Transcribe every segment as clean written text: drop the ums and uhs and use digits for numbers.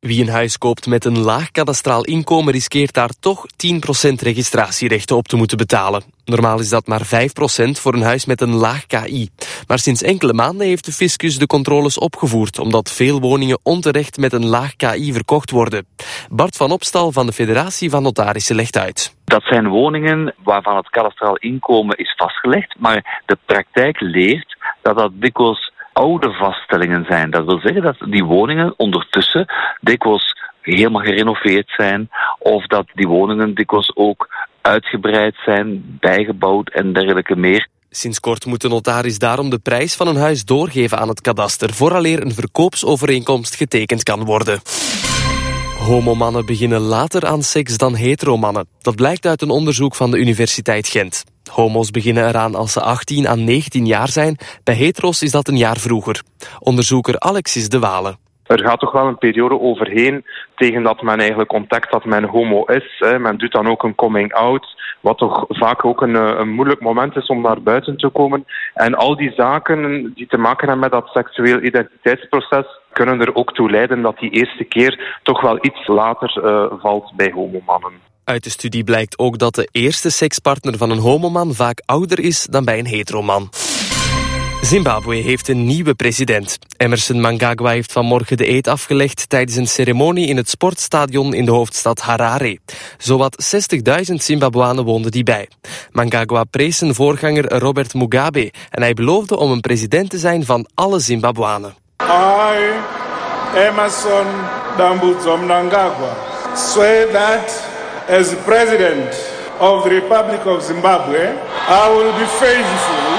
Wie een huis koopt met een laag kadastraal inkomen riskeert daar toch 10% registratierechten op te moeten betalen. Normaal is dat maar 5% voor een huis met een laag KI. Maar sinds enkele maanden heeft de fiscus de controles opgevoerd, omdat veel woningen onterecht met een laag KI verkocht worden. Bart van Opstal van de Federatie van Notarissen legt uit. Dat zijn woningen waarvan het kadastraal inkomen is vastgelegd, maar de praktijk leert dat dikwijls oude vaststellingen zijn. Dat wil zeggen dat die woningen ondertussen dikwijls helemaal gerenoveerd zijn, of dat die woningen dikwijls ook uitgebreid zijn, bijgebouwd en dergelijke meer. Sinds kort moet de notaris daarom de prijs van een huis doorgeven aan het kadaster, vooraleer een verkoopsovereenkomst getekend kan worden. Homomannen beginnen later aan seks dan heteromannen. Dat blijkt uit een onderzoek van de Universiteit Gent. Homo's beginnen eraan als ze 18 à 19 jaar zijn. Bij hetero's is dat een jaar vroeger. Onderzoeker Alexis de Wale. Er gaat toch wel een periode overheen tegen dat men eigenlijk ontdekt dat men homo is. Men doet dan ook een coming out, wat toch vaak ook een moeilijk moment is om naar buiten te komen. En al die zaken die te maken hebben met dat seksueel identiteitsproces kunnen er ook toe leiden dat die eerste keer toch wel iets later valt bij homomannen. Uit de studie blijkt ook dat de eerste sekspartner van een homoman vaak ouder is dan bij een heteroman. Zimbabwe heeft een nieuwe president. Emerson Mnangagwa heeft vanmorgen de eed afgelegd tijdens een ceremonie in het sportstadion in de hoofdstad Harare. Zowat 60.000 Zimbabwanen woonden die bij. Mnangagwa prees zijn voorganger Robert Mugabe en hij beloofde om een president te zijn van alle Zimbabwanen. I, Emerson Dambudzo Mnangagwa, swear that as the president of the Republic of Zimbabwe, I will be faithful.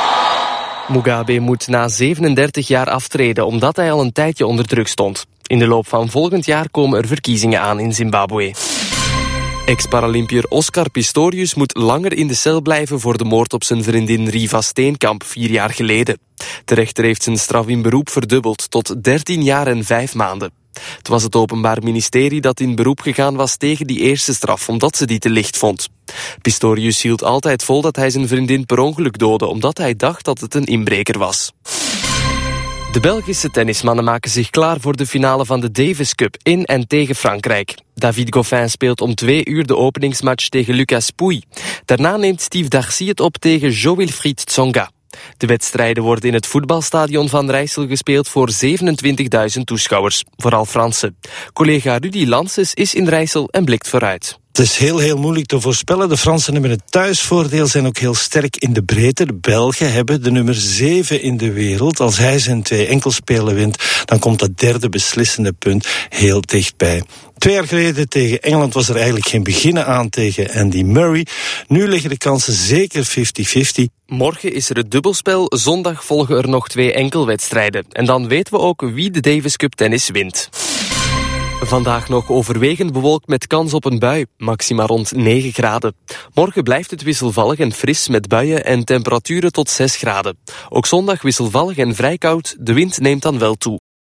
Mugabe moet na 37 jaar aftreden omdat hij al een tijdje onder druk stond. In de loop van volgend jaar komen er verkiezingen aan in Zimbabwe. Ex-Paralympiër Oscar Pistorius moet langer in de cel blijven voor de moord op zijn vriendin Riva Steenkamp 4 jaar geleden. De rechter heeft zijn straf in beroep verdubbeld tot 13 jaar en 5 maanden. Het was het Openbaar Ministerie dat in beroep gegaan was tegen die eerste straf, omdat ze die te licht vond. Pistorius hield altijd vol dat hij zijn vriendin per ongeluk doodde, omdat hij dacht dat het een inbreker was. De Belgische tennismannen maken zich klaar voor de finale van de Davis Cup in en tegen Frankrijk. David Goffin speelt om 2 uur de openingsmatch tegen Lucas Pouille. Daarna neemt Steve Darcy het op tegen Jo-Wilfried Tsonga. De wedstrijden worden in het voetbalstadion van Rijssel gespeeld voor 27.000 toeschouwers, vooral Fransen. Collega Rudy Lances is in Rijssel en blikt vooruit. Het is heel moeilijk te voorspellen. De Fransen hebben het thuisvoordeel, zijn ook heel sterk in de breedte. De Belgen hebben de nummer 7 in de wereld. Als hij zijn 2 enkelspelen wint, dan komt dat derde beslissende punt heel dichtbij. 2 jaar geleden tegen Engeland was er eigenlijk geen beginnen aan tegen Andy Murray. Nu liggen de kansen zeker 50-50. Morgen is er het dubbelspel, zondag volgen er nog 2 enkelwedstrijden. En dan weten we ook wie de Davis Cup tennis wint. Vandaag nog overwegend bewolkt met kans op een bui, maxima rond 9 graden. Morgen blijft het wisselvallig en fris met buien en temperaturen tot 6 graden. Ook zondag wisselvallig en vrij koud, de wind neemt dan wel toe.